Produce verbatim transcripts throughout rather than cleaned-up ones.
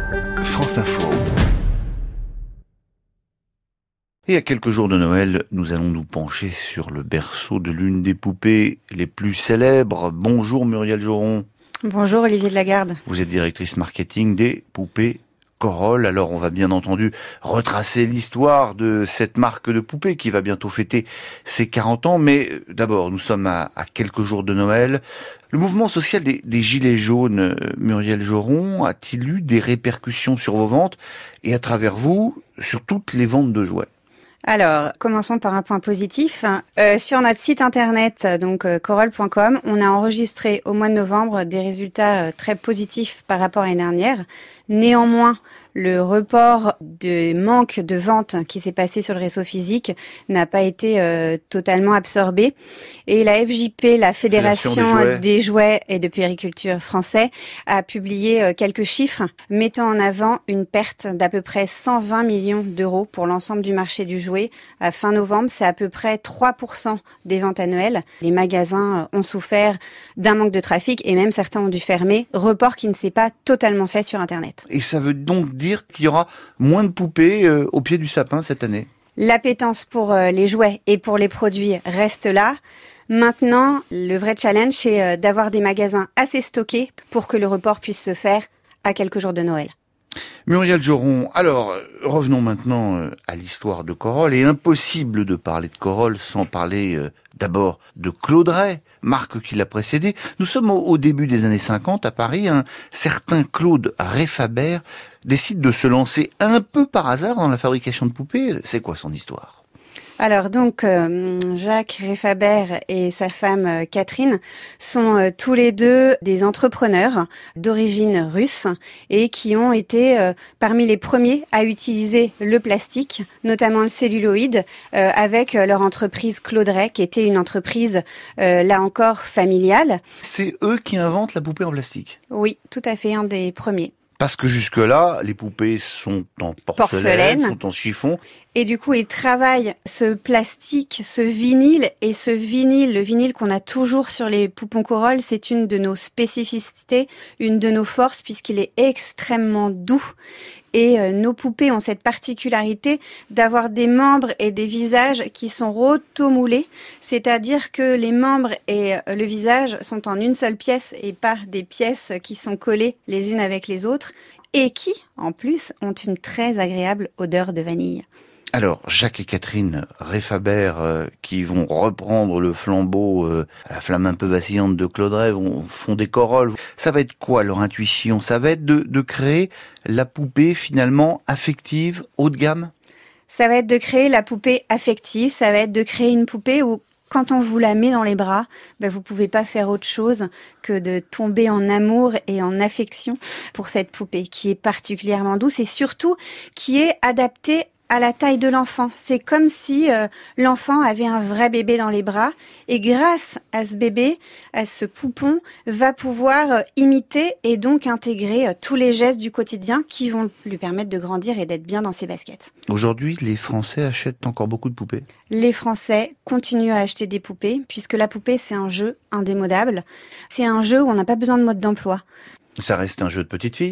France Info. Et à quelques jours de Noël, nous allons nous pencher sur le berceau de l'une des poupées les plus célèbres. Bonjour Muriel Joron. Bonjour Olivier de Lagarde. Vous êtes directrice marketing des poupées Corolle. Alors on va bien entendu retracer l'histoire de cette marque de poupées qui va bientôt fêter ses quarante ans. Mais d'abord, nous sommes à, à quelques jours de Noël. Le mouvement social des, des Gilets jaunes, Muriel Joron, a-t-il eu des répercussions sur vos ventes et à travers vous, sur toutes les ventes de jouets ? Alors, commençons par un point positif. Euh, sur notre site internet, donc euh, corolle point com, on a enregistré au mois de novembre des résultats euh, très positifs par rapport à l'année dernière. Néanmoins, le report de manque de vente qui s'est passé sur le réseau physique n'a pas été euh, totalement absorbé. Et la F J P, la Fédération des jouets. des jouets et de puériculture français, a publié euh, quelques chiffres mettant en avant une perte d'à peu près cent vingt millions d'euros pour l'ensemble du marché du jouet. À fin novembre, c'est à peu près trois pour cent des ventes annuelles. Les magasins ont souffert d'un manque de trafic et même certains ont dû fermer. Report qui ne s'est pas totalement fait sur Internet. Et ça veut donc dire qu'il y aura moins de poupées euh, au pied du sapin cette année? L'appétence pour euh, les jouets et pour les produits reste là. Maintenant, le vrai challenge, c'est euh, d'avoir des magasins assez stockés pour que le report puisse se faire à quelques jours de Noël. Muriel Joron, alors revenons maintenant euh, à l'histoire de Corolle. Et impossible de parler de Corolle sans parler euh, d'abord de Claude Rey, marque qui l'a précédé. Nous sommes au, au début des années cinquante à Paris. Un certain Claude Rey-Faber décide de se lancer un peu par hasard dans la fabrication de poupées. C'est quoi son histoire ? Alors donc, euh, Jacques Rey-Faber et sa femme euh, Catherine sont euh, tous les deux des entrepreneurs d'origine russe et qui ont été euh, parmi les premiers à utiliser le plastique, notamment le celluloïd, euh, avec euh, leur entreprise Claude Rey, qui était une entreprise, euh, là encore, familiale. C'est eux qui inventent la poupée en plastique ? Oui, tout à fait, un des premiers. Parce que jusque-là, les poupées sont en porcelaine, porcelaine, sont en chiffon. Et du coup, ils travaillent ce plastique, ce vinyle, et ce vinyle, le vinyle qu'on a toujours sur les poupons Corolle, c'est une de nos spécificités, une de nos forces, puisqu'il est extrêmement doux. Et euh, nos poupées ont cette particularité d'avoir des membres et des visages qui sont rotomoulés, c'est-à-dire que les membres et euh, le visage sont en une seule pièce et pas des pièces qui sont collées les unes avec les autres, et qui, en plus, ont une très agréable odeur de vanille. Alors, Jacques et Catherine Rey-Faber, euh, qui vont reprendre le flambeau euh, à la flamme un peu vacillante de Claude Rey, vont, font des Corolles. Ça va être quoi leur intuition ? Ça va être de, de créer la poupée finalement affective, haut de gamme ? Ça va être de créer la poupée affective, ça va être de créer une poupée où quand on vous la met dans les bras, ben vous pouvez pas faire autre chose que de tomber en amour et en affection pour cette poupée qui est particulièrement douce et surtout qui est adaptée à la taille de l'enfant. C'est comme si euh, l'enfant avait un vrai bébé dans les bras et grâce à ce bébé, à ce poupon, va pouvoir euh, imiter et donc intégrer euh, tous les gestes du quotidien qui vont lui permettre de grandir et d'être bien dans ses baskets. Aujourd'hui, les Français achètent encore beaucoup de poupées ? Les Français continuent à acheter des poupées puisque la poupée, c'est un jeu indémodable. C'est un jeu où on n'a pas besoin de mode d'emploi. Ça reste un jeu de petite fille ?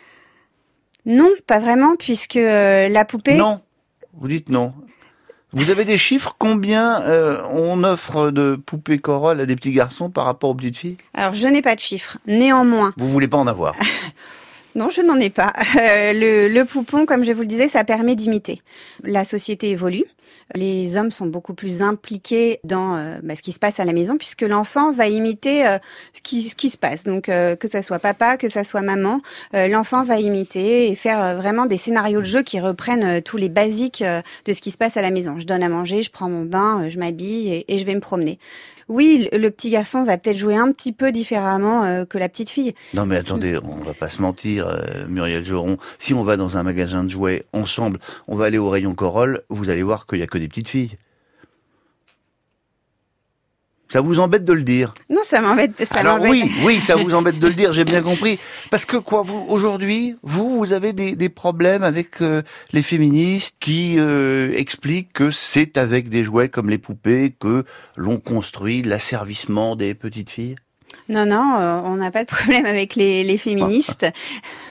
Non, pas vraiment, puisque euh, la poupée... Non, vous dites non. Vous avez des chiffres ? Combien euh, on offre de poupées Corolle à des petits garçons par rapport aux petites filles ? Alors, je n'ai pas de chiffres. Néanmoins... Vous voulez pas en avoir ? Non, je n'en ai pas. Euh, le, le poupon, comme je vous le disais, ça permet d'imiter. La société évolue. Les hommes sont beaucoup plus impliqués dans euh, bah, ce qui se passe à la maison, puisque l'enfant va imiter euh, ce, qui, ce qui se passe. Donc, euh, que ça soit papa, que ça soit maman, euh, l'enfant va imiter et faire euh, vraiment des scénarios de jeu qui reprennent euh, tous les basiques euh, de ce qui se passe à la maison. Je donne à manger, je prends mon bain, euh, je m'habille et, et je vais me promener. Oui, le petit garçon va peut-être jouer un petit peu différemment euh, que la petite fille. Non mais attendez, on va pas se mentir, euh, Muriel Joron. Si on va dans un magasin de jouets ensemble, on va aller au rayon Corolle, vous allez voir qu'il y a que des petites filles. Ça vous embête de le dire? Non, ça m'embête. Ça Alors m'embête. oui, oui, ça vous embête de le dire, j'ai bien compris. Parce que quoi, vous aujourd'hui, vous, vous avez des, des problèmes avec euh, les féministes qui euh, expliquent que c'est avec des jouets comme les poupées que l'on construit l'asservissement des petites filles? Non, non, euh, on n'a pas de problème avec les, les féministes.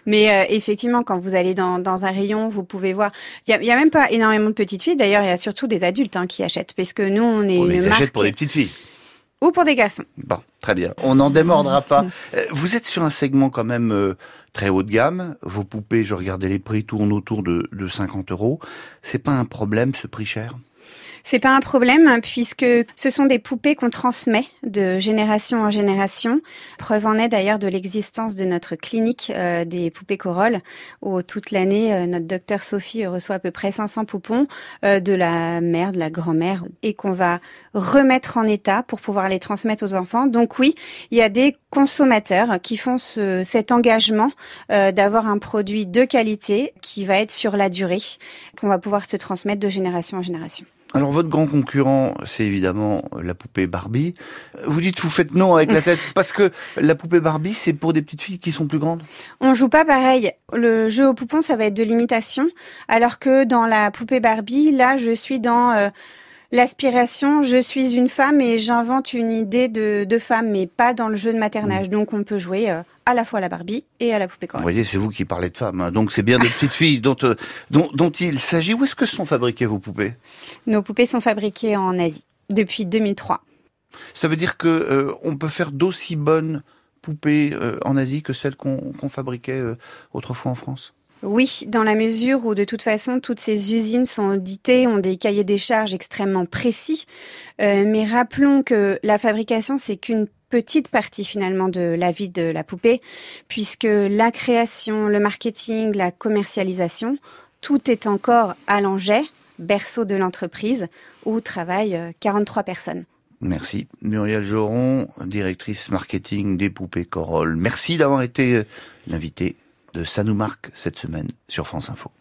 Mais euh, effectivement, quand vous allez dans, dans un rayon, vous pouvez voir. Il y a, il y a même pas énormément de petites filles. D'ailleurs, il y a surtout des adultes hein, qui achètent, parce que nous, on est On une les marque. achète pour des petites filles. Ou pour des garçons. Bon, très bien. On n'en démordra pas. Vous êtes sur un segment quand même euh, très haut de gamme. Vos poupées, je regardais les prix, tournent autour de, de cinquante euros. C'est pas un problème, ce prix cher ? C'est pas un problème hein, puisque ce sont des poupées qu'on transmet de génération en génération. Preuve en est d'ailleurs de l'existence de notre clinique euh, des poupées Corolle où toute l'année euh, notre docteur Sophie reçoit à peu près cinq cents poupons euh, de la mère, de la grand-mère et qu'on va remettre en état pour pouvoir les transmettre aux enfants. Donc oui, il y a des consommateurs qui font ce, cet engagement euh, d'avoir un produit de qualité qui va être sur la durée, qu'on va pouvoir se transmettre de génération en génération. Alors, votre grand concurrent, c'est évidemment la poupée Barbie. Vous dites, vous faites non avec la tête, parce que la poupée Barbie, c'est pour des petites filles qui sont plus grandes ? On joue pas pareil. Le jeu au poupon, ça va être de l'imitation, alors que dans la poupée Barbie, là, je suis dans euh, l'aspiration. Je suis une femme et j'invente une idée de, de femme, mais pas dans le jeu de maternage. Mmh. Donc, on peut jouer euh, à la fois à la Barbie et à la poupée Corolle. Vous voyez, c'est vous qui parlez de femmes, hein. Donc c'est bien des petites filles dont, euh, dont, dont il s'agit. Où est-ce que sont fabriquées vos poupées ? Nos poupées sont fabriquées en Asie depuis deux mille trois. Ça veut dire que euh, on peut faire d'aussi bonnes poupées euh, en Asie que celles qu'on qu'on fabriquait euh, autrefois en France ? Oui, dans la mesure où de toute façon toutes ces usines sont auditées, ont des cahiers des charges extrêmement précis. Euh, mais rappelons que la fabrication, c'est qu'une petite partie finalement de la vie de la poupée, puisque la création, le marketing, la commercialisation, tout est encore à Langeais, berceau de l'entreprise, où travaillent quarante-trois personnes. Merci. Muriel Joron, directrice marketing des poupées Corolle. Merci d'avoir été l'invitée de Ça nous marque cette semaine sur France Info.